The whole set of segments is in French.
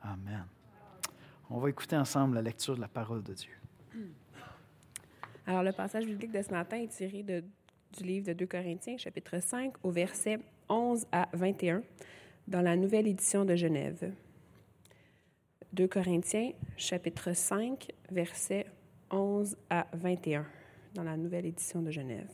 Amen. On va écouter ensemble la lecture de la parole de Dieu. Alors, le passage biblique de ce matin est tiré du livre de 2 Corinthiens, chapitre 5, au verset 11 à 21, dans la Nouvelle Édition de Genève. 2 Corinthiens, chapitre 5, versets 11 à 21, dans la Nouvelle Édition de Genève.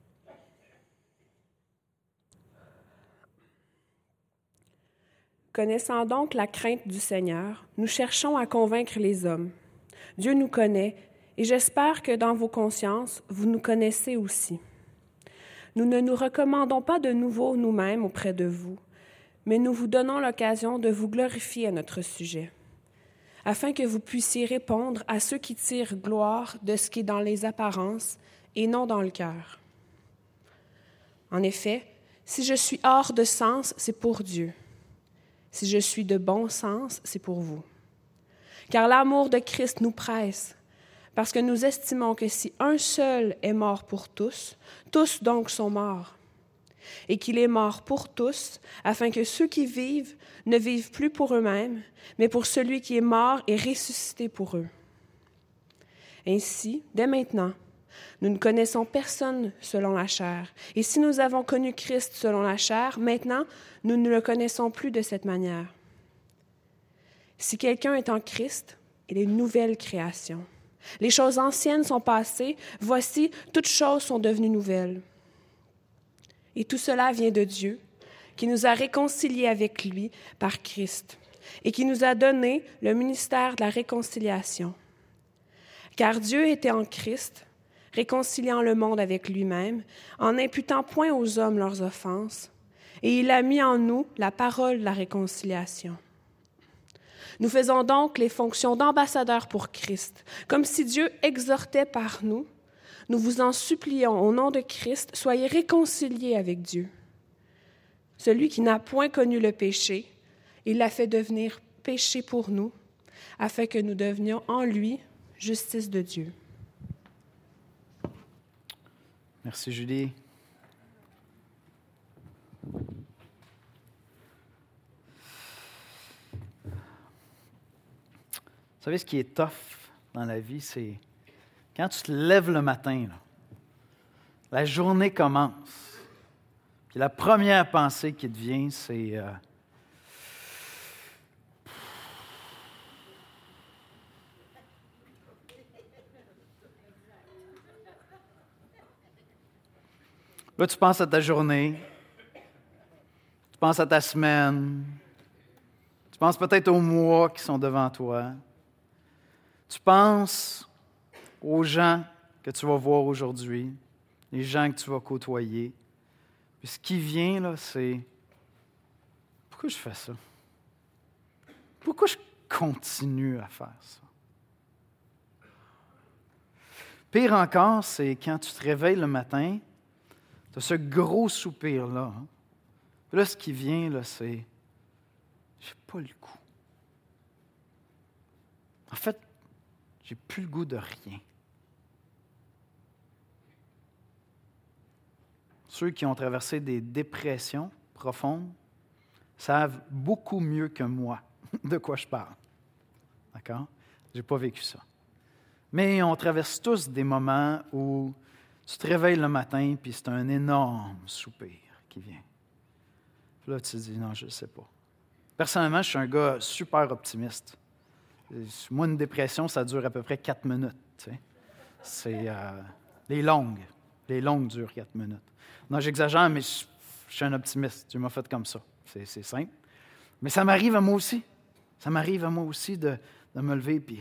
Connaissant donc la crainte du Seigneur, nous cherchons à convaincre les hommes. Dieu nous connaît, et j'espère que dans vos consciences, vous nous connaissez aussi. Nous ne nous recommandons pas de nouveau nous-mêmes auprès de vous, mais nous vous donnons l'occasion de vous glorifier à notre sujet, afin que vous puissiez répondre à ceux qui tirent gloire de ce qui est dans les apparences et non dans le cœur. En effet, si je suis hors de sens, c'est pour Dieu. Si je suis de bon sens, c'est pour vous. Car l'amour de Christ nous presse, parce que nous estimons que si un seul est mort pour tous, tous donc sont morts, et qu'il est mort pour tous, afin que ceux qui vivent ne vivent plus pour eux-mêmes, mais pour celui qui est mort et ressuscité pour eux. Ainsi, dès maintenant, nous ne connaissons personne selon la chair. Et si nous avons connu Christ selon la chair, maintenant, nous ne le connaissons plus de cette manière. Si quelqu'un est en Christ, il est une nouvelle création. Les choses anciennes sont passées, voici, toutes choses sont devenues nouvelles. Et tout cela vient de Dieu, qui nous a réconciliés avec lui par Christ, et qui nous a donné le ministère de la réconciliation. Car Dieu était en Christ, réconciliant le monde avec lui-même, en n'imputant point aux hommes leurs offenses, et il a mis en nous la parole de la réconciliation. Nous faisons donc les fonctions d'ambassadeurs pour Christ, comme si Dieu exhortait par nous. Nous vous en supplions au nom de Christ, soyez réconciliés avec Dieu. Celui qui n'a point connu le péché, il l'a fait devenir péché pour nous, afin que nous devenions en lui justice de Dieu. Merci, Julie. Vous savez, ce qui est tough dans la vie, c'est quand tu te lèves le matin, là, la journée commence, puis la première pensée qui te vient, c'est là, tu penses à ta journée, tu penses à ta semaine, tu penses peut-être aux mois qui sont devant toi. Tu penses aux gens que tu vas voir aujourd'hui, les gens que tu vas côtoyer. Puis ce qui vient, là, c'est « Pourquoi je fais ça? Pourquoi je continue à faire ça? » Pire encore, c'est quand tu te réveilles le matin, tu as ce gros soupir-là. Hein? Puis là, ce qui vient, là, c'est « J'ai pas le goût. » En fait, j'ai plus le goût de rien. Ceux qui ont traversé des dépressions profondes savent beaucoup mieux que moi de quoi je parle. D'accord? Je n'ai pas vécu ça. Mais on traverse tous des moments où tu te réveilles le matin puis c'est un énorme soupir qui vient. Puis là, tu te dis, non, je ne sais pas. Personnellement, je suis un gars super optimiste. Moi, une dépression, ça dure à peu près 4 minutes. Tu sais. C'est les longues durent 4 minutes. Non, j'exagère, mais je suis un optimiste. Dieu m'a fait comme ça. C'est simple. Mais ça m'arrive à moi aussi. Ça m'arrive à moi aussi de me lever puis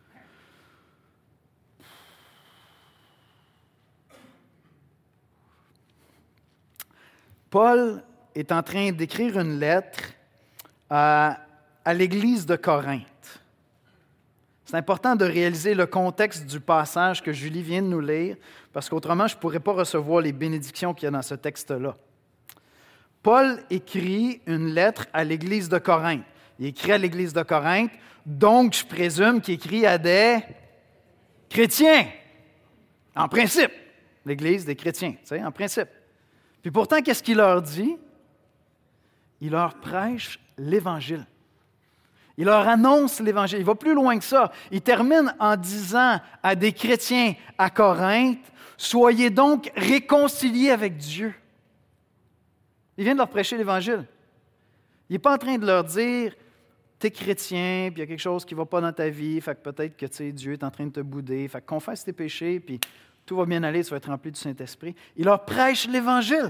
Paul est en train d'écrire une lettre à l'Église de Corinthe. C'est important de réaliser le contexte du passage que Julie vient de nous lire, parce qu'autrement, je ne pourrais pas recevoir les bénédictions qu'il y a dans ce texte-là. Paul écrit une lettre à l'Église de Corinthe. Il écrit à l'Église de Corinthe, donc je présume qu'il écrit à des chrétiens. En principe, l'Église des chrétiens, tu sais, en principe. Puis pourtant, qu'est-ce qu'il leur dit? Il leur prêche l'Évangile. Il leur annonce l'Évangile. Il va plus loin que ça. Il termine en disant à des chrétiens à Corinthe, « Soyez donc réconciliés avec Dieu. » Il vient de leur prêcher l'Évangile. Il n'est pas en train de leur dire, « Tu es chrétien, puis il y a quelque chose qui ne va pas dans ta vie, fait que peut-être que Dieu est en train de te bouder, fait que confesse tes péchés, puis tout va bien aller, tu vas être rempli du Saint-Esprit. » Il leur prêche l'Évangile.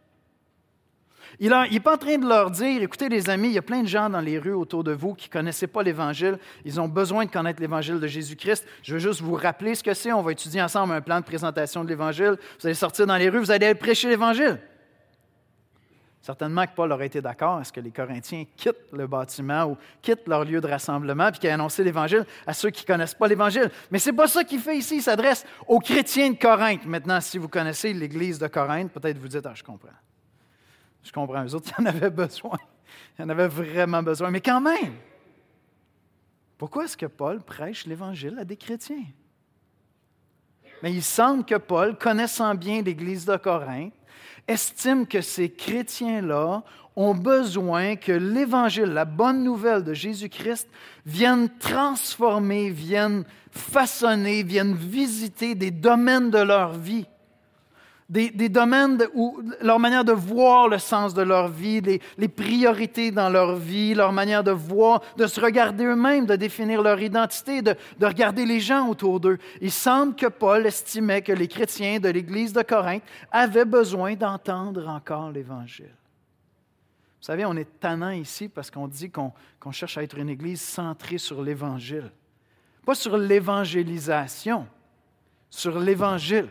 Il n'est pas en train de leur dire, écoutez les amis, il y a plein de gens dans les rues autour de vous qui ne connaissaient pas l'Évangile. Ils ont besoin de connaître l'Évangile de Jésus-Christ. Je veux juste vous rappeler ce que c'est. On va étudier ensemble un plan de présentation de l'Évangile. Vous allez sortir dans les rues, vous allez aller prêcher l'Évangile. Certainement que Paul aurait été d'accord à ce que les Corinthiens quittent le bâtiment ou quittent leur lieu de rassemblement puis qu'ils aient annoncé l'Évangile à ceux qui ne connaissent pas l'Évangile. Mais ce n'est pas ça qu'il fait ici. Il s'adresse aux chrétiens de Corinthe. Maintenant, si vous connaissez l'Église de Corinthe, peut-être vous dites, je comprends. Je comprends, eux autres, ils en avaient besoin. Ils en avaient vraiment besoin. Mais quand même, pourquoi est-ce que Paul prêche l'Évangile à des chrétiens? Mais il semble que Paul, connaissant bien l'Église de Corinthe, estime que ces chrétiens-là ont besoin que l'Évangile, la bonne nouvelle de Jésus-Christ, vienne transformer, vienne façonner, vienne visiter des domaines de leur vie. Des domaines où leur manière de voir le sens de leur vie, les priorités dans leur vie, leur manière de voir, de se regarder eux-mêmes, de définir leur identité, de regarder les gens autour d'eux. Il semble que Paul estimait que les chrétiens de l'Église de Corinthe avaient besoin d'entendre encore l'Évangile. Vous savez, on est tannant ici parce qu'on dit qu'on cherche à être une Église centrée sur l'Évangile. Pas sur l'évangélisation, sur l'Évangile.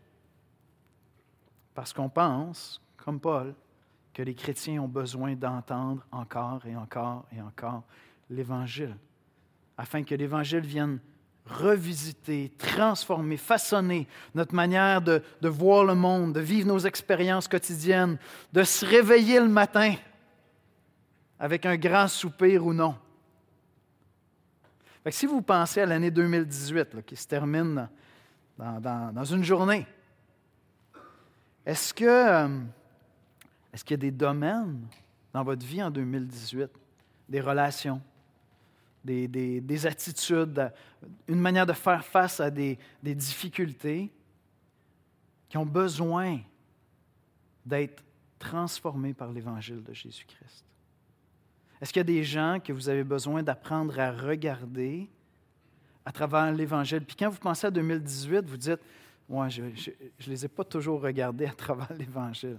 Parce qu'on pense, comme Paul, que les chrétiens ont besoin d'entendre encore et encore et encore l'Évangile, afin que l'Évangile vienne revisiter, transformer, façonner notre manière de voir le monde, de vivre nos expériences quotidiennes, de se réveiller le matin avec un grand soupir ou non. Fait que si vous pensez à l'année 2018, qui se termine dans une journée, est-ce qu'il y a des domaines dans votre vie en 2018, des relations, des attitudes, une manière de faire face à des difficultés qui ont besoin d'être transformées par l'Évangile de Jésus-Christ? Est-ce qu'il y a des gens que vous avez besoin d'apprendre à regarder à travers l'Évangile? Puis quand vous pensez à 2018, vous dites, moi, je ne les ai pas toujours regardés à travers l'Évangile.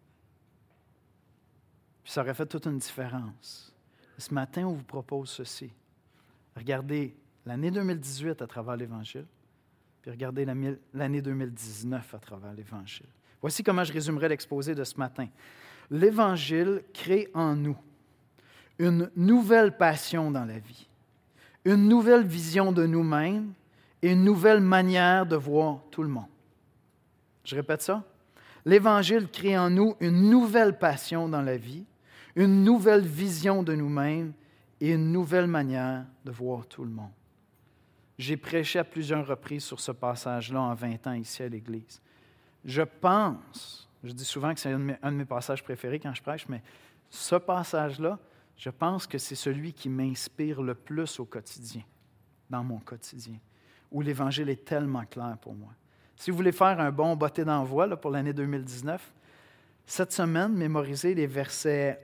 Puis ça aurait fait toute une différence. Ce matin, on vous propose ceci. Regardez l'année 2018 à travers l'Évangile, puis regardez l'année 2019 à travers l'Évangile. Voici comment je résumerai l'exposé de ce matin. L'Évangile crée en nous une nouvelle passion dans la vie, une nouvelle vision de nous-mêmes, et une nouvelle manière de voir tout le monde. Je répète ça. L'Évangile crée en nous une nouvelle passion dans la vie, une nouvelle vision de nous-mêmes et une nouvelle manière de voir tout le monde. J'ai prêché à plusieurs reprises sur ce passage-là en 20 ans ici à l'Église. Je dis souvent que c'est un de mes passages préférés quand je prêche, mais ce passage-là, je pense que c'est celui qui m'inspire le plus au quotidien, dans mon quotidien, où l'Évangile est tellement clair pour moi. Si vous voulez faire un bon botté d'envoi pour l'année 2019, cette semaine, mémorisez les versets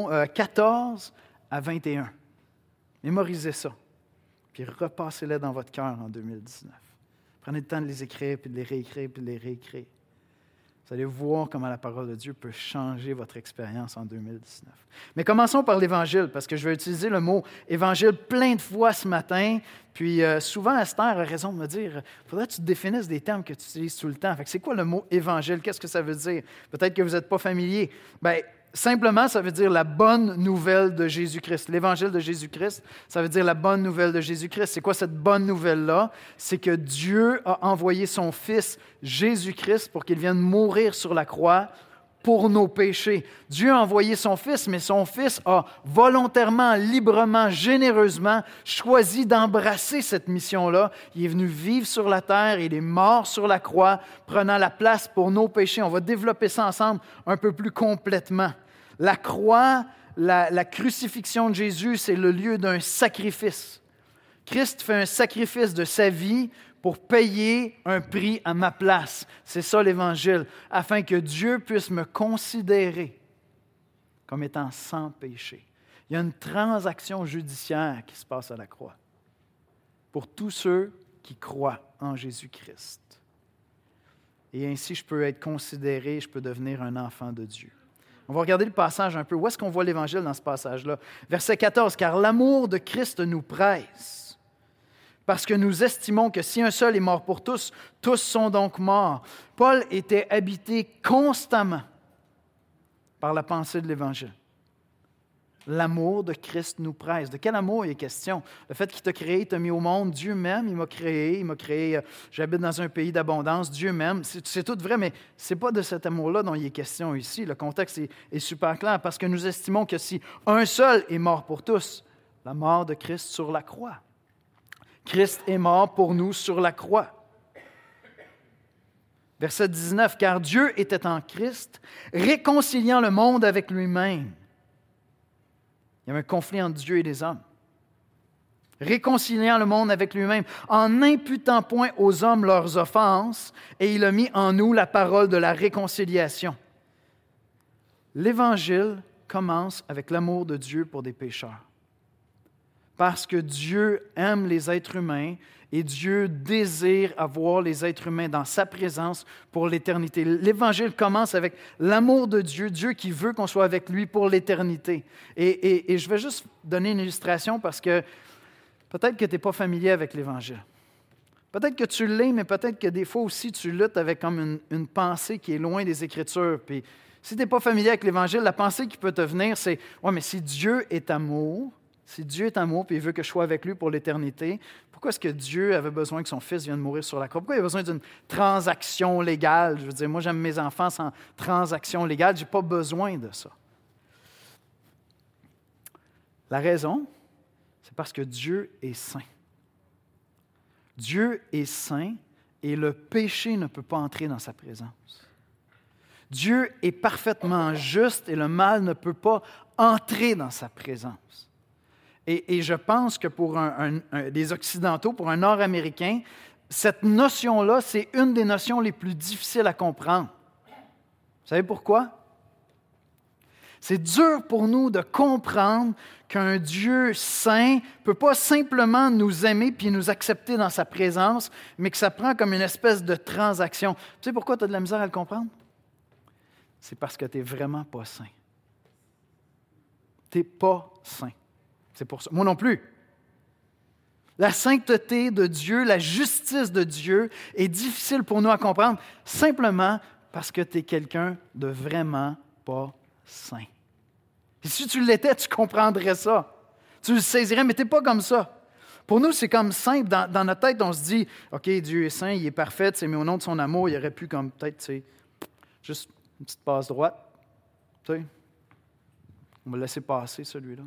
14 à 21. Mémorisez ça, puis repassez-les dans votre cœur en 2019. Prenez le temps de les écrire, puis de les réécrire, puis de les réécrire. Vous allez voir comment la parole de Dieu peut changer votre expérience en 2019. Mais commençons par l'Évangile, parce que je vais utiliser le mot « Évangile » plein de fois ce matin. Puis souvent, Esther a raison de me dire « Faudrait que tu te définisses des termes que tu utilises tout le temps. » Fait que c'est quoi le mot « Évangile » ? Qu'est-ce que ça veut dire? Peut-être que vous n'êtes pas familier. Bien, simplement, ça veut dire la bonne nouvelle de Jésus-Christ. L'Évangile de Jésus-Christ, ça veut dire la bonne nouvelle de Jésus-Christ. C'est quoi cette bonne nouvelle-là? C'est que Dieu a envoyé son Fils Jésus-Christ pour qu'il vienne mourir sur la croix pour nos péchés. Dieu a envoyé son Fils, mais son Fils a volontairement, librement, généreusement choisi d'embrasser cette mission-là. Il est venu vivre sur la terre, il est mort sur la croix, prenant la place pour nos péchés. On va développer ça ensemble un peu plus complètement. La croix, la crucifixion de Jésus, c'est le lieu d'un sacrifice. Christ fait un sacrifice de sa vie pour payer un prix à ma place. C'est ça l'Évangile, afin que Dieu puisse me considérer comme étant sans péché. Il y a une transaction judiciaire qui se passe à la croix pour tous ceux qui croient en Jésus-Christ. Et ainsi, je peux être considéré, je peux devenir un enfant de Dieu. On va regarder le passage un peu. Où est-ce qu'on voit l'Évangile dans ce passage-là? Verset 14, « Car l'amour de Christ nous presse, parce que nous estimons que si un seul est mort pour tous, tous sont donc morts. » Paul était habité constamment par la pensée de l'Évangile. L'amour de Christ nous presse. De quel amour il est question? Le fait qu'il t'a créé, il t'a mis au monde. Dieu m'aime, il m'a créé, j'habite dans un pays d'abondance, Dieu m'aime. C'est tout vrai, mais ce n'est pas de cet amour-là dont il est question ici. Le contexte est super clair, parce que nous estimons que si un seul est mort pour tous, la mort de Christ sur la croix. Christ est mort pour nous sur la croix. Verset 19, « Car Dieu était en Christ, réconciliant le monde avec lui-même. » Il y avait un conflit entre Dieu et les hommes. Réconciliant le monde avec lui-même, en n'imputant point aux hommes leurs offenses, et il a mis en nous la parole de la réconciliation. L'Évangile commence avec l'amour de Dieu pour des pécheurs. Parce que Dieu aime les êtres humains et Dieu désire avoir les êtres humains dans sa présence pour l'éternité. L'Évangile commence avec l'amour de Dieu, Dieu qui veut qu'on soit avec lui pour l'éternité. Et je vais juste donner une illustration parce que peut-être que tu n'es pas familier avec l'Évangile. Peut-être que tu l'es, mais peut-être que des fois aussi tu luttes avec comme une pensée qui est loin des Écritures. Puis si tu n'es pas familier avec l'Évangile, la pensée qui peut te venir, c'est « Ouais, mais si Dieu est amour, si Dieu est amour et il veut que je sois avec lui pour l'éternité, pourquoi est-ce que Dieu avait besoin que son fils vienne mourir sur la croix? Pourquoi il a besoin d'une transaction légale? Je veux dire, moi, j'aime mes enfants sans transaction légale. Je n'ai pas besoin de ça. La raison, c'est parce que Dieu est saint. Dieu est saint et le péché ne peut pas entrer dans sa présence. Dieu est parfaitement juste et le mal ne peut pas entrer dans sa présence. Et je pense que pour des Occidentaux, pour un Nord-Américain, cette notion-là, c'est une des notions les plus difficiles à comprendre. Vous savez pourquoi? C'est dur pour nous de comprendre qu'un Dieu saint ne peut pas simplement nous aimer puis nous accepter dans sa présence, mais que ça prend comme une espèce de transaction. Tu sais pourquoi tu as de la misère à le comprendre? C'est parce que tu n'es vraiment pas saint. Tu n'es pas saint. C'est pour ça. Moi non plus. La sainteté de Dieu, la justice de Dieu est difficile pour nous à comprendre simplement parce que tu es quelqu'un de vraiment pas saint. Et si tu l'étais, tu comprendrais ça. Tu le saisirais, mais tu n'es pas comme ça. Pour nous, c'est comme simple. Dans notre tête, on se dit, OK, Dieu est saint, il est parfait, mais au nom de son amour, il aurait pu comme peut-être, juste une petite passe droite. On va le laisser passer, celui-là.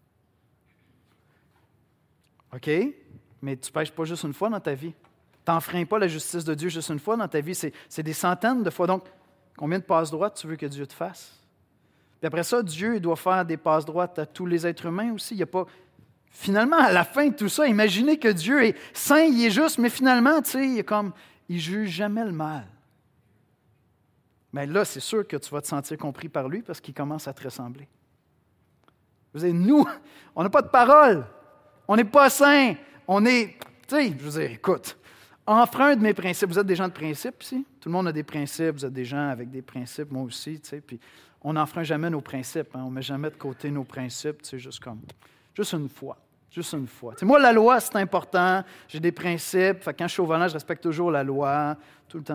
OK, mais tu ne pêches pas juste une fois dans ta vie. Tu n'enfreins pas la justice de Dieu juste une fois dans ta vie. C'est des centaines de fois. Donc, combien de passes droites tu veux que Dieu te fasse? Puis après ça, Dieu doit faire des passes droites à tous les êtres humains aussi. Il y a pas... Finalement, à la fin de tout ça, imaginez que Dieu est saint, il est juste, mais finalement, il ne juge jamais le mal. Mais là, c'est sûr que tu vas te sentir compris par lui parce qu'il commence à te ressembler. Vous savez, nous, on n'a pas de parole. On n'est pas saints. On est, je veux dire, écoute, enfreint de mes principes. Vous êtes des gens de principe ici? Tout le monde a des principes. Vous êtes des gens avec des principes, moi aussi, puis on n'enfreint jamais nos principes. On ne met jamais de côté nos principes, juste une fois. Juste une fois. Moi, la loi, c'est important. J'ai des principes. Fait que quand je suis au volant, je respecte toujours la loi. Tout le temps.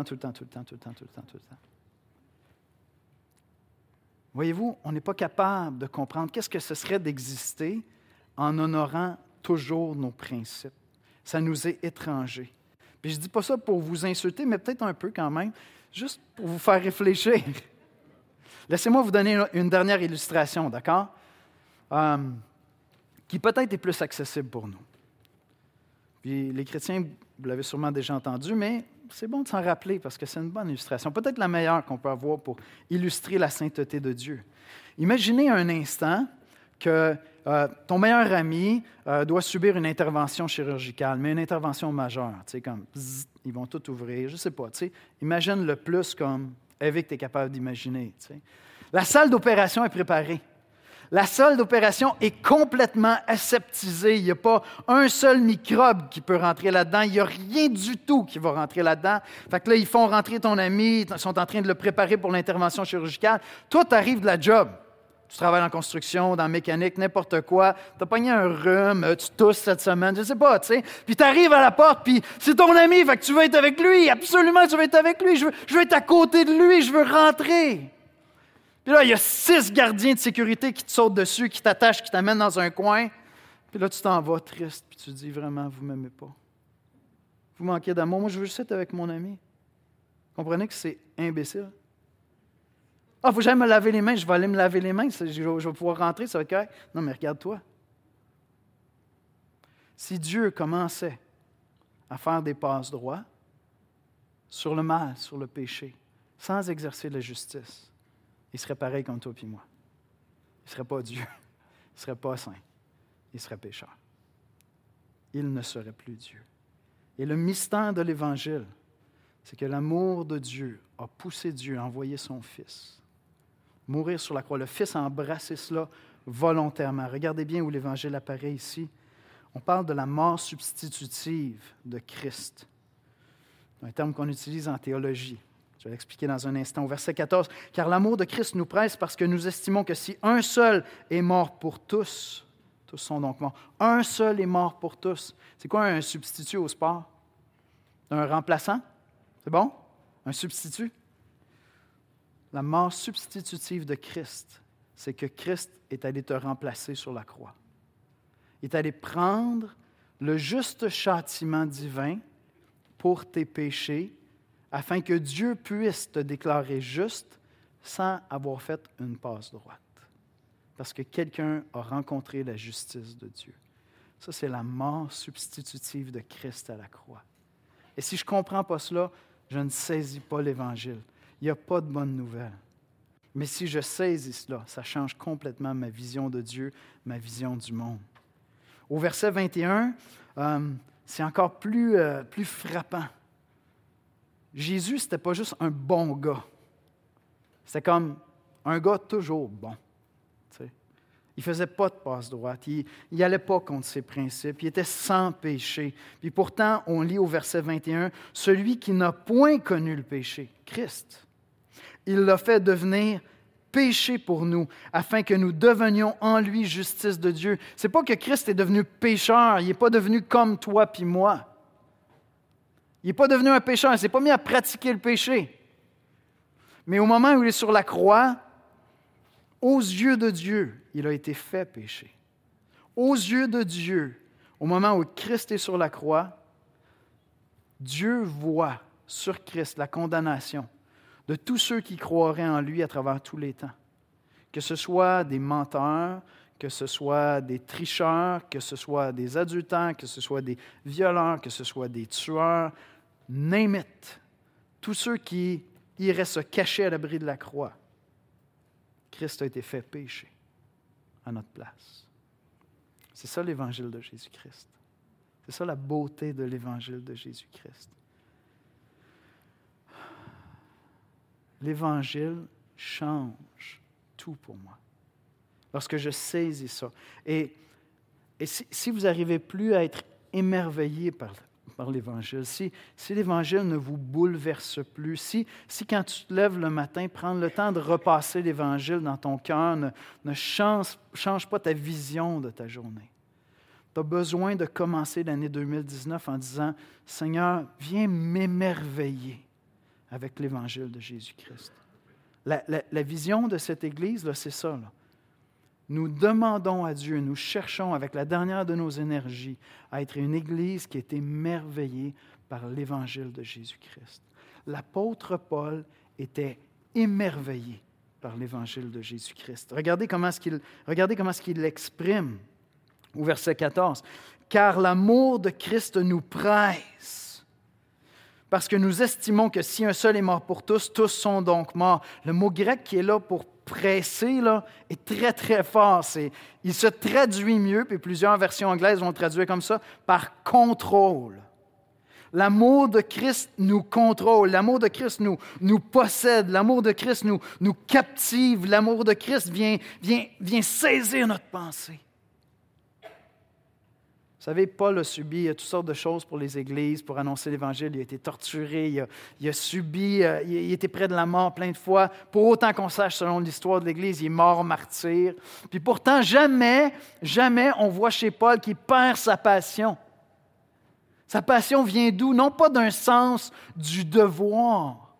Voyez-vous, on n'est pas capable de comprendre qu'est-ce que ce serait d'exister en honorant toujours nos principes. Ça nous est étranger. Puis je ne dis pas ça pour vous insulter, mais peut-être un peu quand même, juste pour vous faire réfléchir. Laissez-moi vous donner une dernière illustration, d'accord? Qui peut-être est plus accessible pour nous. Puis les chrétiens, vous l'avez sûrement déjà entendu, mais c'est bon de s'en rappeler parce que c'est une bonne illustration. Peut-être la meilleure qu'on peut avoir pour illustrer la sainteté de Dieu. Imaginez un instant que ton meilleur ami doit subir une intervention chirurgicale, mais une intervention majeure, tu sais, comme bzzz, ils vont tout ouvrir, je ne sais pas, tu sais. Imagine le plus comme Evic, tu es capable d'imaginer, tu sais. La salle d'opération est préparée. La salle d'opération est complètement aseptisée. Il n'y a pas un seul microbe qui peut rentrer là-dedans. Il n'y a rien du tout qui va rentrer là-dedans. Fait que là, ils font rentrer ton ami, ils sont en train de le préparer pour l'intervention chirurgicale. Toi, tu arrives de la job. Tu travailles en construction, dans la mécanique, n'importe quoi. Tu as pogné un rhume, tu tousses cette semaine, je ne sais pas, tu sais. Puis tu arrives à la porte, puis c'est ton ami, fait que tu veux être avec lui. Absolument, tu veux être avec lui. Je veux être à côté de lui, je veux rentrer. Puis là, il y a 6 gardiens de sécurité qui te sautent dessus, qui t'attachent, qui t'amènent dans un coin. Puis là, tu t'en vas triste, puis tu dis vraiment, vous ne m'aimez pas. Vous manquez d'amour. Moi, je veux juste être avec mon ami. Comprenez que c'est imbécile. Ah, il faut que j'aille me laver les mains. Je vais aller me laver les mains. Je vais pouvoir rentrer, ça va être correct. Non, mais regarde-toi. Si Dieu commençait à faire des passes droits sur le mal, sur le péché, sans exercer la justice, il serait pareil comme toi et moi. Il ne serait pas Dieu. Il ne serait pas saint. Il serait pécheur. Il ne serait plus Dieu. Et le mystère de l'Évangile, c'est que l'amour de Dieu a poussé Dieu à envoyer son Fils mourir sur la croix. Le Fils a embrassé cela volontairement. Regardez bien où l'Évangile apparaît ici. On parle de la mort substitutive de Christ. C'est un terme qu'on utilise en théologie. Je vais l'expliquer dans un instant. Au verset 14, « Car l'amour de Christ nous presse parce que nous estimons que si un seul est mort pour tous, tous sont donc morts. Un seul est mort pour tous. » C'est quoi un substitut au sport? Un remplaçant? C'est bon? Un substitut? La mort substitutive de Christ, c'est que Christ est allé te remplacer sur la croix. Il est allé prendre le juste châtiment divin pour tes péchés, afin que Dieu puisse te déclarer juste sans avoir fait une passe droite. Parce que quelqu'un a rencontré la justice de Dieu. Ça, c'est la mort substitutive de Christ à la croix. Et si je ne comprends pas cela, je ne saisis pas l'Évangile. Il n'y a pas de bonne nouvelle. Mais si je saisis cela, ça change complètement ma vision de Dieu, ma vision du monde. Au verset 21, c'est encore plus frappant. Jésus, ce n'était pas juste un bon gars. C'était comme un gars toujours bon. Tu sais. Il ne faisait pas de passe droite. Il n'allait pas contre ses principes. Il était sans péché. Puis pourtant, on lit au verset 21, « Celui qui n'a point connu le péché, Christ, il l'a fait devenir péché pour nous, afin que nous devenions en lui justice de Dieu. » Ce n'est pas que Christ est devenu pécheur. Il n'est pas devenu comme toi puis moi. Il n'est pas devenu un pécheur, il ne s'est pas mis à pratiquer le péché. Mais au moment où il est sur la croix, aux yeux de Dieu, il a été fait péché. Aux yeux de Dieu, au moment où Christ est sur la croix, Dieu voit sur Christ la condamnation de tous ceux qui croiraient en lui à travers tous les temps. Que ce soit des menteurs, que ce soit des tricheurs, que ce soit des adultères, que ce soit des violeurs, que ce soit des tueurs, name it. Tous ceux qui iraient se cacher à l'abri de la croix. Christ a été fait péché à notre place. C'est ça l'Évangile de Jésus-Christ. C'est ça la beauté de l'Évangile de Jésus-Christ. L'Évangile change tout pour moi. Lorsque je saisis ça. Et si vous n'arrivez plus à être émerveillé par l'Évangile, si l'Évangile ne vous bouleverse plus, si quand tu te lèves le matin, prendre le temps de repasser l'Évangile dans ton cœur ne change pas ta vision de ta journée. Tu as besoin de commencer l'année 2019 en disant « Seigneur, viens m'émerveiller avec l'Évangile de Jésus-Christ. » La vision de cette Église, là, c'est ça. Là. Nous demandons à Dieu, nous cherchons avec la dernière de nos énergies à être une Église qui est émerveillée par l'Évangile de Jésus-Christ. L'apôtre Paul était émerveillé par l'Évangile de Jésus-Christ. Regardez comment est-ce qu'il l'exprime au verset 14. « Car l'amour de Christ nous presse. » parce que nous estimons que si un seul est mort pour tous, tous sont donc morts. Le mot grec qui est là pour presser là, est très, très fort. Il se traduit mieux, puis plusieurs versions anglaises vont le traduire comme ça, par contrôle. L'amour de Christ nous contrôle, l'amour de Christ nous possède, l'amour de Christ nous captive, l'amour de Christ vient saisir notre pensée. Vous savez, Paul a subi toutes sortes de choses pour les églises, pour annoncer l'Évangile. Il a été torturé, il était près de la mort plein de fois. Pour autant qu'on sache, selon l'histoire de l'Église, il est mort martyr. Puis pourtant, jamais on voit chez Paul qu'il perd sa passion. Sa passion vient d'où? Non pas d'un sens du devoir,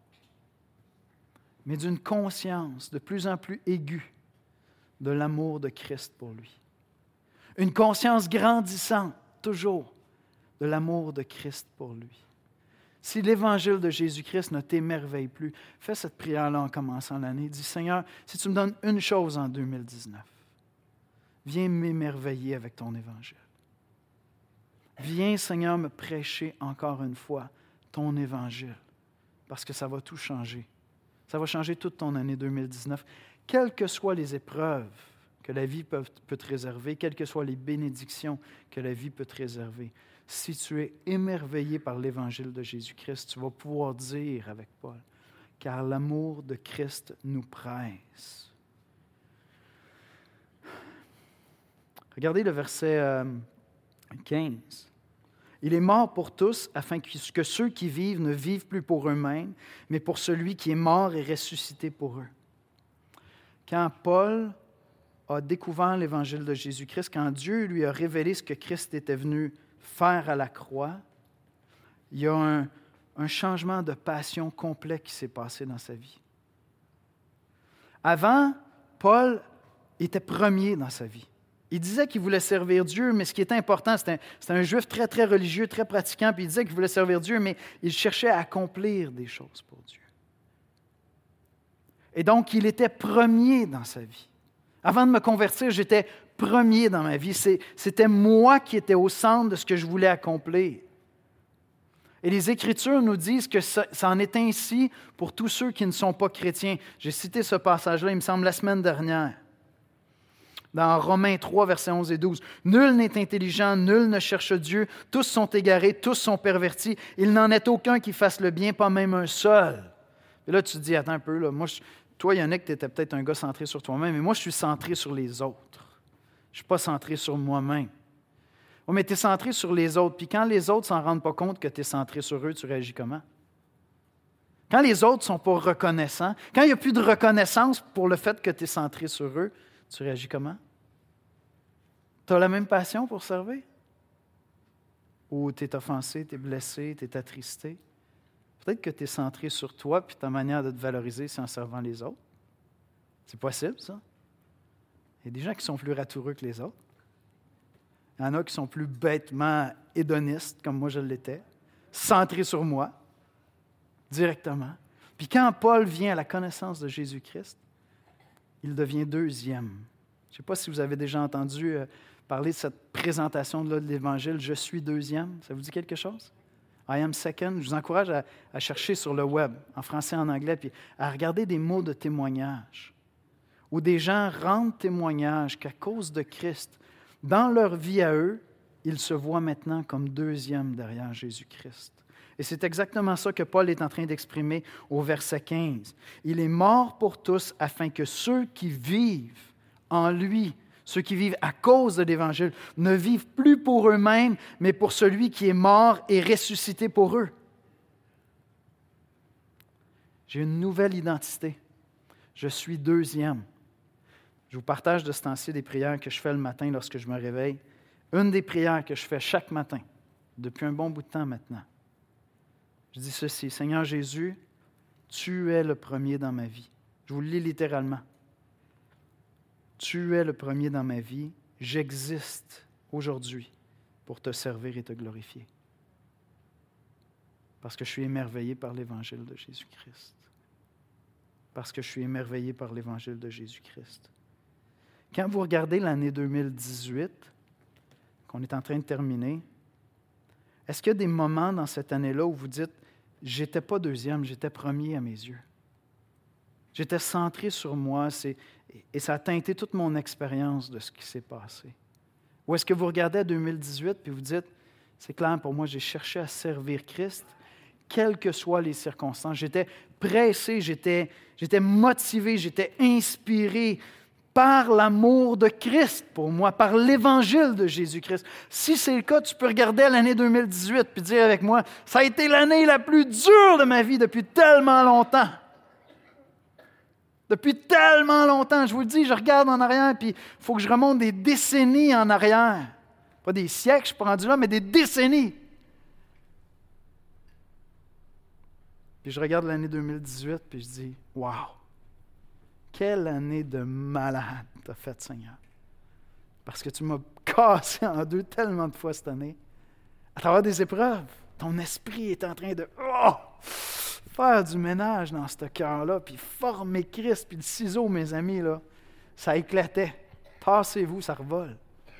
mais d'une conscience de plus en plus aiguë de l'amour de Christ pour lui. Une conscience grandissante, toujours, de l'amour de Christ pour lui. Si l'Évangile de Jésus-Christ ne t'émerveille plus, fais cette prière-là en commençant l'année. Dis, Seigneur, si tu me donnes une chose en 2019, viens m'émerveiller avec ton Évangile. Viens, Seigneur, me prêcher encore une fois ton Évangile, parce que ça va tout changer. Ça va changer toute ton année 2019, quelles que soient les épreuves que la vie peut te réserver, quelles que soient les bénédictions que la vie peut te réserver. Si tu es émerveillé par l'Évangile de Jésus-Christ, tu vas pouvoir dire avec Paul, « Car l'amour de Christ nous presse. » Regardez le verset 15. « Il est mort pour tous, afin que ceux qui vivent ne vivent plus pour eux-mêmes, mais pour celui qui est mort et ressuscité pour eux. » Quand Paul a découvert l'Évangile de Jésus-Christ, quand Dieu lui a révélé ce que Christ était venu faire à la croix, il y a un changement de passion complet qui s'est passé dans sa vie. Avant, Paul était premier dans sa vie. Il disait qu'il voulait servir Dieu, mais ce qui était important, c'était un juif très, très religieux, très pratiquant, puis il disait qu'il voulait servir Dieu, mais il cherchait à accomplir des choses pour Dieu. Et donc, il était premier dans sa vie. Avant de me convertir, j'étais premier dans ma vie. C'était moi qui étais au centre de ce que je voulais accomplir. Et les Écritures nous disent que ça en est ainsi pour tous ceux qui ne sont pas chrétiens. J'ai cité ce passage-là, il me semble, la semaine dernière. Dans Romains 3, versets 11 et 12. « Nul n'est intelligent, nul ne cherche Dieu, tous sont égarés, tous sont pervertis. Il n'en est aucun qui fasse le bien, pas même un seul. » Et là, tu te dis, attends un peu, là, toi, Yannick, tu étais peut-être un gars centré sur toi-même, mais moi, je suis centré sur les autres. Je ne suis pas centré sur moi-même. Oui, mais tu es centré sur les autres. Puis quand les autres ne s'en rendent pas compte que tu es centré sur eux, tu réagis comment? Quand les autres ne sont pas reconnaissants, quand il n'y a plus de reconnaissance pour le fait que tu es centré sur eux, tu réagis comment? Tu as la même passion pour servir? Ou tu es offensé, tu es blessé, tu es attristé? Peut-être que tu es centré sur toi, puis ta manière de te valoriser, c'est en servant les autres. C'est possible, ça. Il y a des gens qui sont plus ratoureux que les autres. Il y en a qui sont plus bêtement hédonistes, comme moi je l'étais, centrés sur moi, directement. Puis quand Paul vient à la connaissance de Jésus-Christ, il devient deuxième. Je ne sais pas si vous avez déjà entendu parler de cette présentation-là de l'Évangile, « Je suis deuxième ». Ça vous dit quelque chose? I am second. Je vous encourage à chercher sur le web, en français et en anglais, puis à regarder des mots de témoignage, où des gens rendent témoignage qu'à cause de Christ, dans leur vie à eux, ils se voient maintenant comme deuxième derrière Jésus-Christ. Et c'est exactement ça que Paul est en train d'exprimer au verset 15. Il est mort pour tous afin que ceux qui vivent en lui, ceux qui vivent à cause de l'Évangile, ne vivent plus pour eux-mêmes, mais pour celui qui est mort et ressuscité pour eux. J'ai une nouvelle identité. Je suis deuxième. Je vous partage de ce temps-ci des prières que je fais le matin lorsque je me réveille. Une des prières que je fais chaque matin, depuis un bon bout de temps maintenant. Je dis ceci, « Seigneur Jésus, tu es le premier dans ma vie. » Je vous le lis littéralement. Tu es le premier dans ma vie. J'existe aujourd'hui pour te servir et te glorifier. Parce que je suis émerveillé par l'Évangile de Jésus-Christ. Parce que je suis émerveillé par l'Évangile de Jésus-Christ. Quand vous regardez l'année 2018, qu'on est en train de terminer, Est-ce qu'il y a des moments dans cette année-là où vous dites, j'étais pas deuxième, j'étais premier à mes yeux. J'étais centré sur moi et ça a teinté toute mon expérience de ce qui s'est passé. Ou est-ce que vous regardez à 2018 puis vous dites, c'est clair pour moi, j'ai cherché à servir Christ, quelles que soient les circonstances. J'étais pressé, j'étais motivé, j'étais inspiré par l'amour de Christ pour moi, par l'Évangile de Jésus-Christ. Si c'est le cas, tu peux regarder à l'année 2018 puis dire avec moi, ça a été l'année la plus dure de ma vie depuis tellement longtemps. Depuis tellement longtemps, je vous le dis, je regarde en arrière puis il faut que je remonte des décennies en arrière. Pas des siècles, je ne suis pas rendu là, mais des décennies. Puis je regarde l'année 2018 puis je dis, wow! Quelle année de malade t'as faite, Seigneur. Parce que tu m'as cassé en deux tellement de fois cette année. À travers des épreuves, ton esprit est en train de faire du ménage dans ce cœur-là, puis former Christ, puis le ciseau, mes amis, là, ça éclatait. Tassez-vous, ça revole.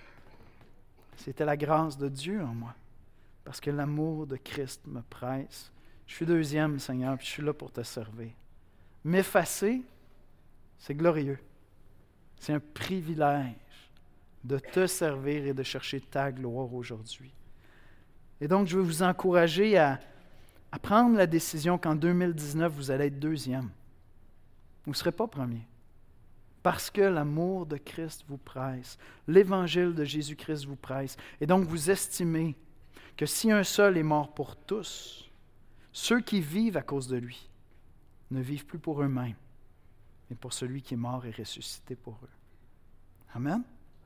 C'était la grâce de Dieu en moi, parce que l'amour de Christ me presse. Je suis deuxième, Seigneur, puis je suis là pour te servir. M'effacer, c'est glorieux. C'est un privilège de te servir et de chercher ta gloire aujourd'hui. Et donc, je veux vous encourager à prendre la décision qu'en 2019, vous allez être deuxième. Vous ne serez pas premier. Parce que l'amour de Christ vous presse. L'Évangile de Jésus-Christ vous presse. Et donc, vous estimez que si un seul est mort pour tous, ceux qui vivent à cause de lui ne vivent plus pour eux-mêmes, mais pour celui qui est mort et ressuscité pour eux. Amen?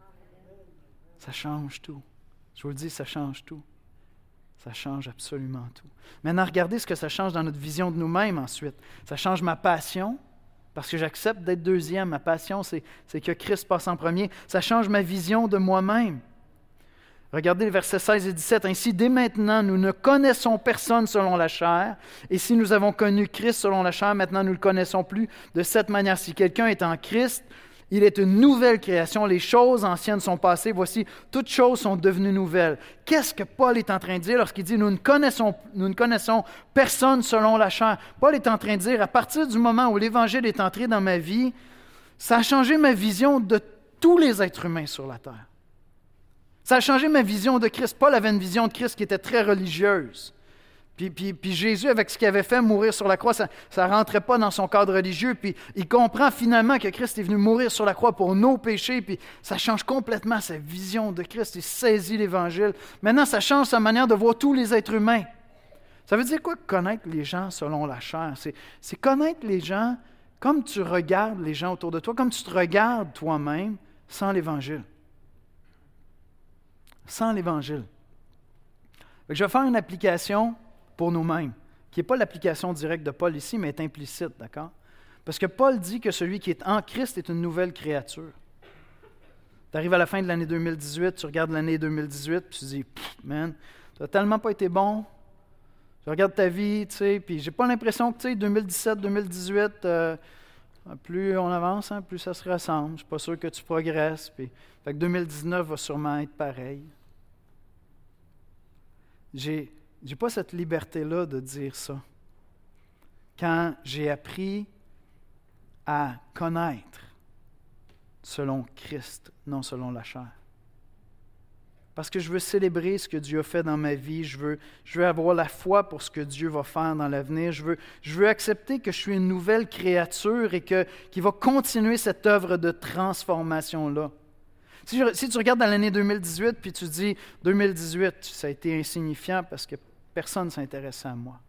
Ça change tout. Je vous le dis, ça change tout. Ça change absolument tout. Maintenant, regardez ce que ça change dans notre vision de nous-mêmes ensuite. Ça change ma passion, parce que j'accepte d'être deuxième. Ma passion, c'est que Christ passe en premier. Ça change ma vision de moi-même. Regardez les versets 16 et 17. « Ainsi, dès maintenant, nous ne connaissons personne selon la chair, et si nous avons connu Christ selon la chair, maintenant nous ne le connaissons plus de cette manière. Si quelqu'un est en Christ, il est une nouvelle création. Les choses anciennes sont passées. Voici, toutes choses sont devenues nouvelles. » Qu'est-ce que Paul est en train de dire lorsqu'il dit « nous ne connaissons personne selon la chair ». Paul est en train de dire, à partir du moment où l'Évangile est entré dans ma vie, ça a changé ma vision de tous les êtres humains sur la terre. Ça a changé ma vision de Christ. Paul avait une vision de Christ qui était très religieuse. Puis Jésus, avec ce qu'il avait fait, mourir sur la croix, ça ne rentrait pas dans son cadre religieux. Puis il comprend finalement que Christ est venu mourir sur la croix pour nos péchés. Puis ça change complètement sa vision de Christ. Il saisit l'Évangile. Maintenant, ça change sa manière de voir tous les êtres humains. Ça veut dire quoi connaître les gens selon la chair? C'est connaître les gens comme tu regardes les gens autour de toi, comme tu te regardes toi-même sans l'Évangile. Sans l'Évangile. Je vais faire une application pour nous-mêmes, qui n'est pas l'application directe de Paul ici, mais est implicite, d'accord? Parce que Paul dit que celui qui est en Christ est une nouvelle créature. Tu arrives à la fin de l'année 2018, tu regardes l'année 2018, puis tu te dis, man, tu n'as tellement pas été bon. Je regarde ta vie, tu sais, puis j'ai pas l'impression que, tu sais, 2017, 2018, plus on avance, hein, plus ça se ressemble. Je ne suis pas sûr que tu progresses. Puis, fait que 2019 va sûrement être pareil. J'ai pas cette liberté-là de dire ça. Quand j'ai appris à connaître selon Christ, non selon la chair. Parce que je veux célébrer ce que Dieu a fait dans ma vie. Je veux avoir la foi pour ce que Dieu va faire dans l'avenir. Je veux accepter que je suis une nouvelle créature et qu'il va continuer cette œuvre de transformation-là. Si tu regardes dans l'année 2018 puis tu dis 2018, ça a été insignifiant parce que personne ne s'intéressait à moi.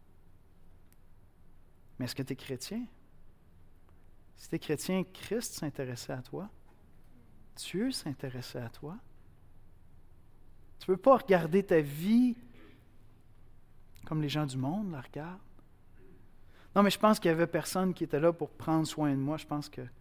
Mais est-ce que tu es chrétien? Si tu es chrétien, Christ s'intéressait à toi. Dieu s'intéressait à toi. Tu ne peux pas regarder ta vie comme les gens du monde la regardent. Non, mais je pense qu'il n'y avait personne qui était là pour prendre soin de moi. Je pense que...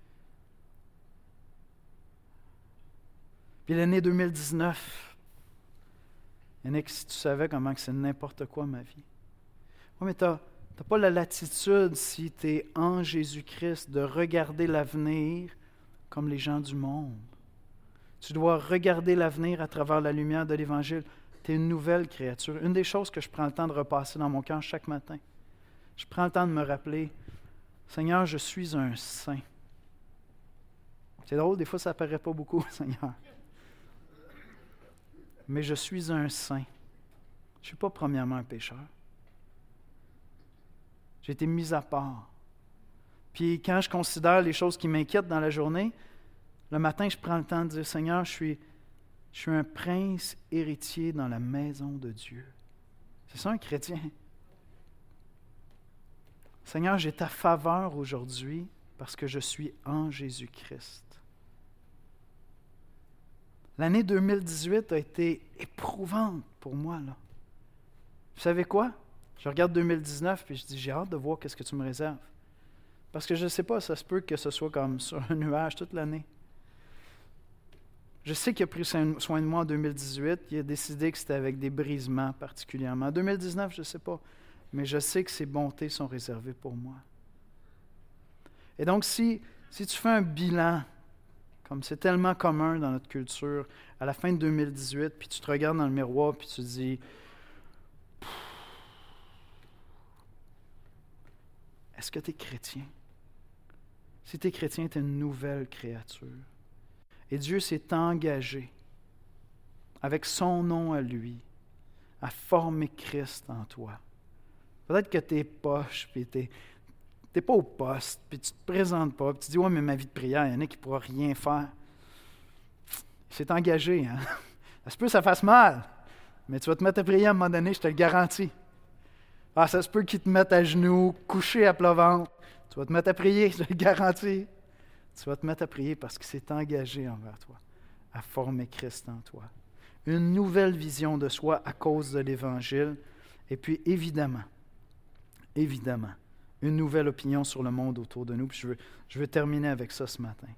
Puis l'année 2019, Yannick, si tu savais comment que c'est n'importe quoi ma vie. Oui, mais tu n'as pas la latitude, si tu es en Jésus-Christ, de regarder l'avenir comme les gens du monde. Tu dois regarder l'avenir à travers la lumière de l'Évangile. Tu es une nouvelle créature. Une des choses que je prends le temps de repasser dans mon cœur chaque matin, je prends le temps de me rappeler, Seigneur, je suis un saint. C'est drôle, des fois ça ne paraît pas beaucoup, Seigneur. Mais je suis un saint. Je ne suis pas premièrement un pécheur. J'ai été mis à part. Puis quand je considère les choses qui m'inquiètent dans la journée, le matin, je prends le temps de dire, Seigneur, je suis un prince héritier dans la maison de Dieu. C'est ça un chrétien. Seigneur, j'ai ta faveur aujourd'hui parce que je suis en Jésus-Christ. L'année 2018 a été éprouvante pour moi, là. Vous savez quoi? Je regarde 2019 et je dis, j'ai hâte de voir qu'est-ce que tu me réserves. Parce que je ne sais pas, ça se peut que ce soit comme sur un nuage toute l'année. Je sais qu'il a pris soin de moi en 2018. Il a décidé que c'était avec des brisements particulièrement. En 2019, je ne sais pas. Mais je sais que ses bontés sont réservées pour moi. Et donc, si tu fais un bilan, comme c'est tellement commun dans notre culture, à la fin de 2018, puis tu te regardes dans le miroir, puis tu te dis, est-ce que tu es chrétien? Si tu es chrétien, tu es une nouvelle créature. Et Dieu s'est engagé, avec son nom à lui, à former Christ en toi. Peut-être que tu es poche, puis tu n'es pas au poste, puis tu ne te présentes pas, puis tu dis, ouais, mais ma vie de prière, il y en a qui ne pourra rien faire. Il s'est engagé, hein? Ça se peut que ça fasse mal, mais tu vas te mettre à prier à un moment donné, je te le garantis. Ah, ça se peut qu'ils te mettent à genoux, couché à plat ventre. Tu vas te mettre à prier, je te le garantis. Tu vas te mettre à prier parce qu'il s'est engagé envers toi, à former Christ en toi. Une nouvelle vision de soi à cause de l'Évangile. Et puis, évidemment, une nouvelle opinion sur le monde autour de nous. Puis je veux terminer avec ça ce matin.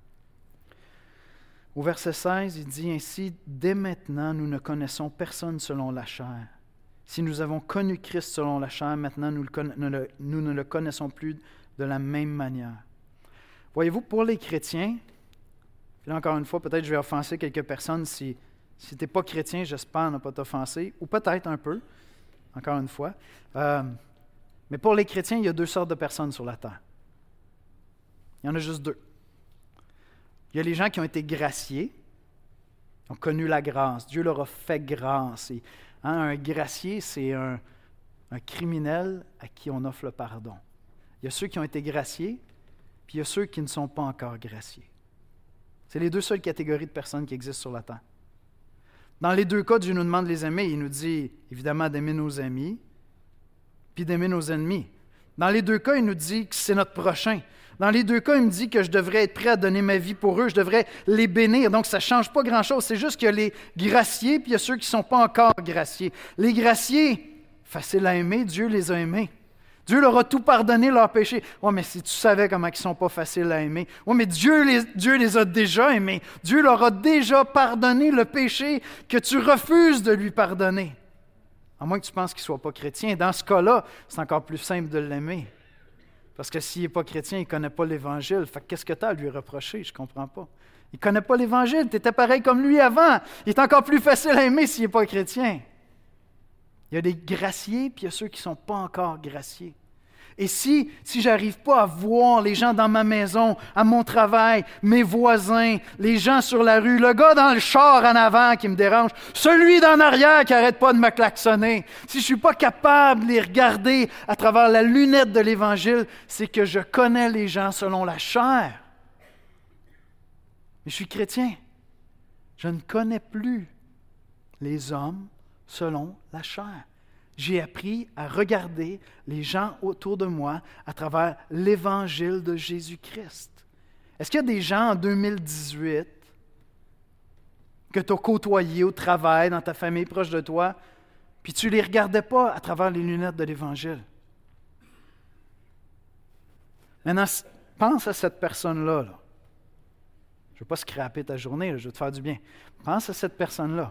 Au verset 16, il dit ainsi, « Dès maintenant, nous ne connaissons personne selon la chair. Si nous avons connu Christ selon la chair, maintenant nous ne le connaissons plus de la même manière. » Voyez-vous, pour les chrétiens, puis là encore une fois, peut-être je vais offenser quelques personnes. Si tu n'es pas chrétien, j'espère ne pas t'offenser, ou peut-être un peu, encore une fois. Mais pour les chrétiens, il y a deux sortes de personnes sur la terre. Il y en a juste deux. Il y a les gens qui ont été graciés, ont connu la grâce. Dieu leur a fait grâce. Et, un gracié, c'est un criminel à qui on offre le pardon. Il y a ceux qui ont été graciés, puis il y a ceux qui ne sont pas encore graciés. C'est les deux seules catégories de personnes qui existent sur la terre. Dans les deux cas, Dieu nous demande de les aimer. Il nous dit, évidemment, d'aimer nos amis, puis d'aimer nos ennemis. Dans les deux cas, il nous dit que c'est notre prochain. Dans les deux cas, il me dit que je devrais être prêt à donner ma vie pour eux, je devrais les bénir. Donc, ça ne change pas grand-chose. C'est juste qu'il y a les graciés, puis il y a ceux qui ne sont pas encore graciés. Les graciés, facile à aimer, Dieu les a aimés. Dieu leur a tout pardonné, leurs péchés. Oui, mais si tu savais comment ils ne sont pas faciles à aimer. Oui, mais Dieu les a déjà aimés. Dieu leur a déjà pardonné le péché que tu refuses de lui pardonner. À moins que tu penses qu'il ne soit pas chrétien. Dans ce cas-là, c'est encore plus simple de l'aimer. Parce que s'il n'est pas chrétien, il ne connaît pas l'Évangile. Fait que qu'est-ce que tu as à lui reprocher? Je ne comprends pas. Il ne connaît pas l'Évangile. Tu étais pareil comme lui avant. Il est encore plus facile à aimer s'il n'est pas chrétien. Il y a des graciés, puis il y a ceux qui ne sont pas encore graciés. Et si je n'arrive pas à voir les gens dans ma maison, à mon travail, mes voisins, les gens sur la rue, le gars dans le char en avant qui me dérange, celui d'en arrière qui n'arrête pas de me klaxonner, si je ne suis pas capable de les regarder à travers la lunette de l'Évangile, c'est que je connais les gens selon la chair. Mais je suis chrétien. Je ne connais plus les hommes selon la chair. J'ai appris à regarder les gens autour de moi à travers l'Évangile de Jésus-Christ. Est-ce qu'il y a des gens en 2018 que tu as côtoyés au travail, dans ta famille proche de toi, puis tu ne les regardais pas à travers les lunettes de l'Évangile? Maintenant, pense à cette personne-là. Là. Je ne veux pas scraper ta journée, là, je veux te faire du bien. Pense à cette personne-là.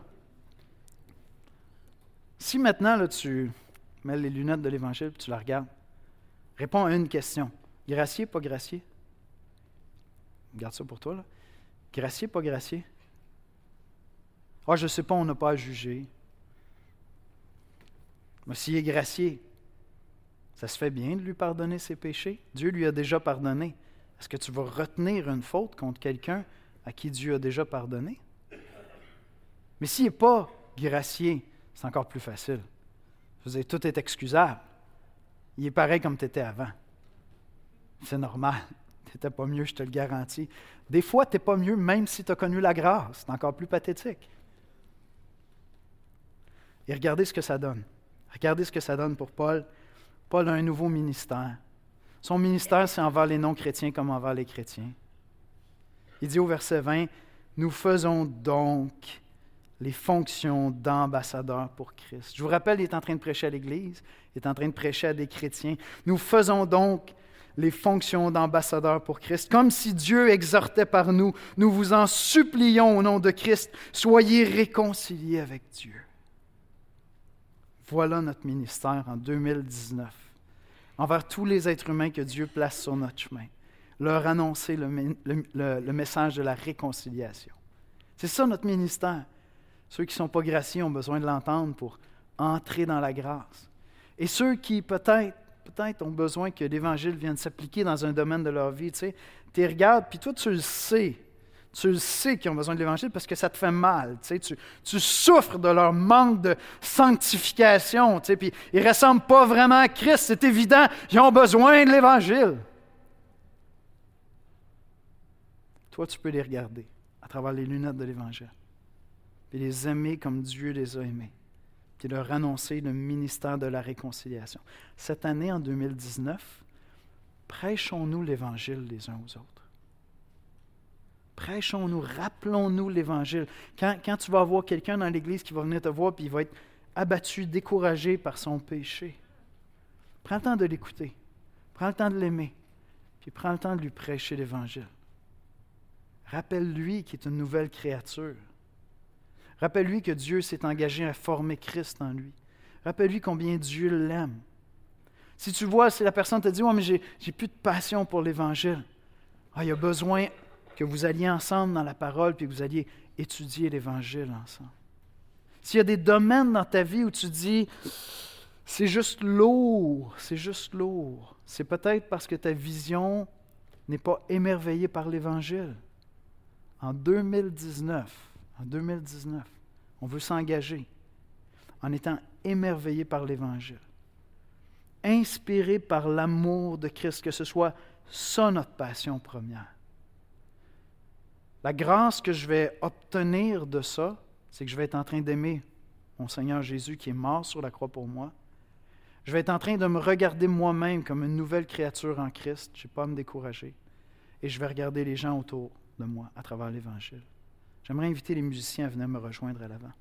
Si maintenant, là, tu mets les lunettes de l'Évangile et tu la regardes, réponds à une question. Gracié, pas gracié? Garde ça pour toi. Là. Gracié, pas gracié? Ah, je ne sais pas, on n'a pas à juger. Mais s'il est gracié, ça se fait bien de lui pardonner ses péchés. Dieu lui a déjà pardonné. Est-ce que tu vas retenir une faute contre quelqu'un à qui Dieu a déjà pardonné? Mais s'il n'est pas gracié, c'est encore plus facile. Je veux dire, tout est excusable. Il est pareil comme tu étais avant. C'est normal. Tu n'étais pas mieux, je te le garantis. Des fois, tu n'es pas mieux même si tu as connu la grâce. C'est encore plus pathétique. Et regardez ce que ça donne. Regardez ce que ça donne pour Paul. Paul a un nouveau ministère. Son ministère, c'est envers les non-chrétiens comme envers les chrétiens. Il dit au verset 20, « Nous faisons donc les fonctions d'ambassadeurs pour Christ. » Je vous rappelle, il est en train de prêcher à l'Église, il est en train de prêcher à des chrétiens. « Nous faisons donc les fonctions d'ambassadeurs pour Christ, comme si Dieu exhortait par nous. Nous vous en supplions au nom de Christ, soyez réconciliés avec Dieu. » Voilà notre ministère en 2019, envers tous les êtres humains que Dieu place sur notre chemin, leur annoncer le message de la réconciliation. C'est ça notre ministère. Ceux qui ne sont pas graciés ont besoin de l'entendre pour entrer dans la grâce. Et ceux qui peut-être ont besoin que l'Évangile vienne s'appliquer dans un domaine de leur vie, tu sais, tu les regardes, puis toi tu le sais. Tu le sais qu'ils ont besoin de l'Évangile parce que ça te fait mal. Tu sais, tu souffres de leur manque de sanctification. Tu sais, puis ils ne ressemblent pas vraiment à Christ, c'est évident. Ils ont besoin de l'Évangile. Toi, tu peux les regarder à travers les lunettes de l'Évangile. Puis les aimer comme Dieu les a aimés. Puis leur annoncer le ministère de la réconciliation. Cette année, en 2019, prêchons-nous l'Évangile les uns aux autres. Prêchons-nous, rappelons-nous l'Évangile. Quand tu vas voir quelqu'un dans l'Église qui va venir te voir et il va être abattu, découragé par son péché, prends le temps de l'écouter, prends le temps de l'aimer, puis prends le temps de lui prêcher l'Évangile. Rappelle-lui qu'il est une nouvelle créature. Rappelle-lui que Dieu s'est engagé à former Christ en lui. Rappelle-lui combien Dieu l'aime. Si tu vois, si la personne te dit « Ouais, mais j'ai plus de passion pour l'Évangile. » Il y a besoin que vous alliez ensemble dans la parole puis que vous alliez étudier l'Évangile ensemble. S'il y a des domaines dans ta vie où tu dis « C'est juste lourd, c'est peut-être parce que ta vision n'est pas émerveillée par l'Évangile. En 2019, on veut s'engager en étant émerveillé par l'Évangile, inspiré par l'amour de Christ, que ce soit ça notre passion première. La grâce que je vais obtenir de ça, c'est que je vais être en train d'aimer mon Seigneur Jésus qui est mort sur la croix pour moi. Je vais être en train de me regarder moi-même comme une nouvelle créature en Christ. Je n'ai pas à me décourager. Et je vais regarder les gens autour de moi à travers l'Évangile. J'aimerais inviter les musiciens à venir me rejoindre à l'avant.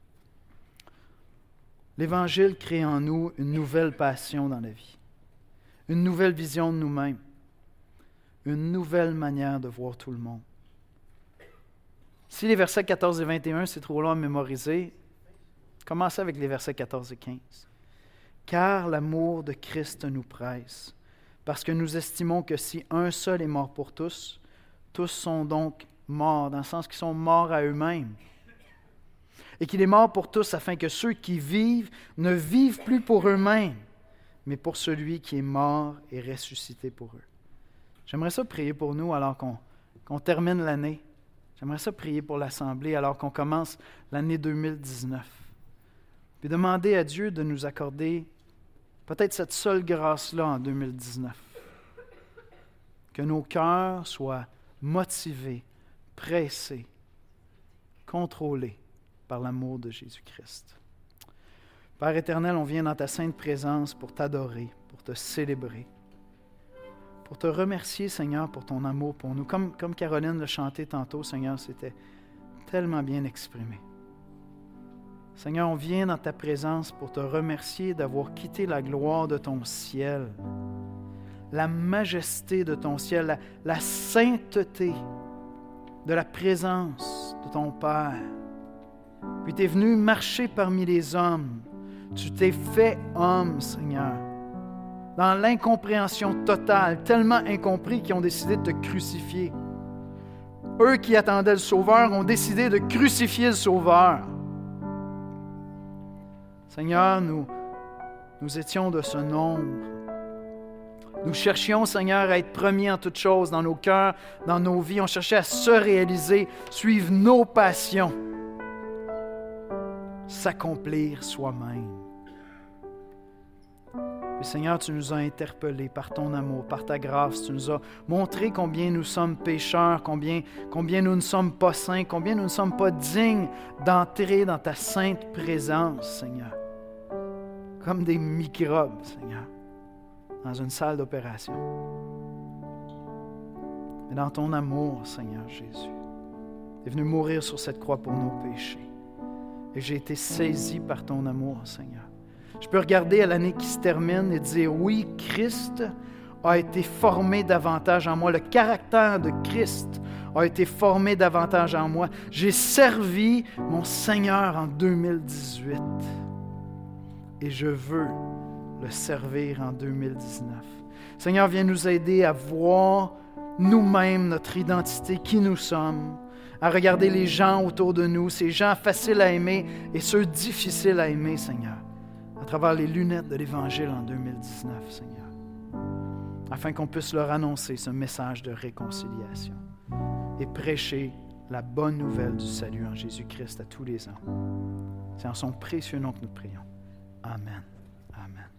L'Évangile crée en nous une nouvelle passion dans la vie, une nouvelle vision de nous-mêmes, une nouvelle manière de voir tout le monde. Si les versets 14 et 21, c'est trop long à mémoriser, commencez avec les versets 14 et 15. « Car l'amour de Christ nous presse, parce que nous estimons que si un seul est mort pour tous, tous sont donc morts, dans le sens qu'ils sont morts à eux-mêmes. Et qu'il est mort pour tous, afin que ceux qui vivent ne vivent plus pour eux-mêmes, mais pour celui qui est mort et ressuscité pour eux. » J'aimerais ça prier pour nous alors qu'on termine l'année. J'aimerais ça prier pour l'Assemblée alors qu'on commence l'année 2019. Puis demander à Dieu de nous accorder peut-être cette seule grâce-là en 2019. Que nos cœurs soient motivés, pressés, contrôlés par l'amour de Jésus-Christ. Père éternel, on vient dans ta sainte présence pour t'adorer, pour te célébrer, pour te remercier, Seigneur, pour ton amour pour nous. Comme Caroline l'a chanté tantôt, Seigneur, c'était tellement bien exprimé. Seigneur, on vient dans ta présence pour te remercier d'avoir quitté la gloire de ton ciel, la majesté de ton ciel, la sainteté de la présence de ton Père. Puis tu es venu marcher parmi les hommes. Tu t'es fait homme, Seigneur, dans l'incompréhension totale, tellement incompris qu'ils ont décidé de te crucifier. Eux qui attendaient le Sauveur ont décidé de crucifier le Sauveur. Seigneur, nous Nous étions de ce nombre. Nous cherchions, Seigneur, à être premiers en toutes choses dans nos cœurs, dans nos vies. On cherchait à se réaliser, suivre nos passions, s'accomplir soi-même. Puis, Seigneur, tu nous as interpellés par ton amour, par ta grâce. Tu nous as montré combien nous sommes pécheurs, combien nous ne sommes pas saints, combien nous ne sommes pas dignes d'entrer dans ta sainte présence, Seigneur. Comme des microbes, Seigneur, dans une salle d'opération. Mais dans ton amour, Seigneur Jésus, tu es venu mourir sur cette croix pour nos péchés. Et j'ai été saisi par ton amour, Seigneur. Je peux regarder à l'année qui se termine et dire, oui, Christ a été formé davantage en moi. Le caractère de Christ a été formé davantage en moi. J'ai servi mon Seigneur en 2018 et je veux le servir en 2019. Seigneur, viens nous aider à voir nous-mêmes notre identité, qui nous sommes, à regarder les gens autour de nous, ces gens faciles à aimer et ceux difficiles à aimer, Seigneur, à travers les lunettes de l'Évangile en 2019, Seigneur, afin qu'on puisse leur annoncer ce message de réconciliation et prêcher la bonne nouvelle du salut en Jésus-Christ à tous les hommes. C'est en son précieux nom que nous prions. Amen. Amen.